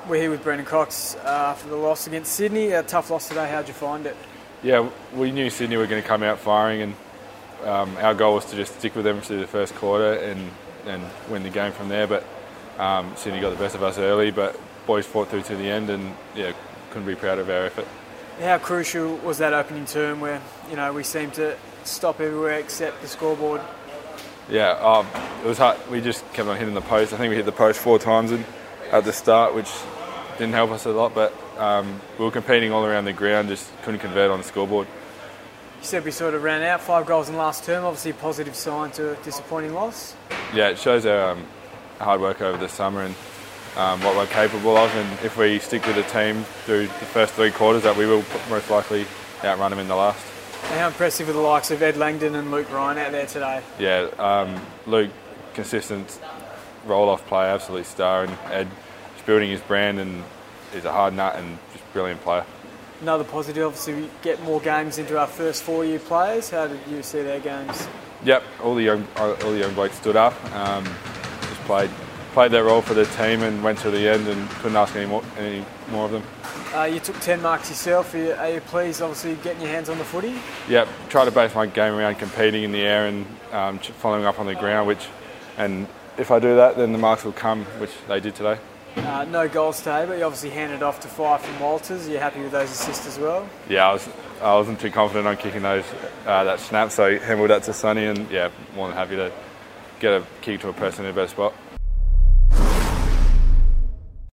We're here with Brendan Cox after the loss against Sydney. A tough loss today. How'd you find it? Yeah, we knew Sydney were going to come out firing, and our goal was to just stick with them through the first quarter and win the game from there. But Sydney got the best of us early, but boys fought through to the end, and couldn't be proud of our effort. How crucial was that opening term where we seemed to stop everywhere except the scoreboard? Yeah, it was hard. We just kept on hitting the post. I think we hit the post 4 times at the start, which didn't help us a lot, but we were competing all around the ground, just couldn't convert on the scoreboard. You said we sort of ran out, 5 goals in the last term, obviously a positive sign to a disappointing loss. Yeah, it shows our hard work over the summer and what we're capable of, and if we stick with the team through the first 3 quarters, that we will most likely outrun them in the last. And how impressive were the likes of Ed Langdon and Luke Ryan out there today? Yeah, Luke, consistent roll-off player, absolute star, and Ed is building his brand and is a hard nut and just brilliant player. Another positive, obviously, we get more games into our first 4-year players. How did you see their games? Yep, all the young blokes stood up, just played their role for the team and went to the end and couldn't ask any more of them. You took 10 marks yourself. Are you pleased, obviously, getting your hands on the footy? Yep, try to base my game around competing in the air and following up on the ground, and if I do that, then the marks will come, which they did today. No goals today, but you obviously handed off to 5 from Walters. Are you happy with those assists as well? Yeah, I wasn't too confident on kicking that snap, so I handled that to Sonny, and more than happy to get a kick to a person in a better spot.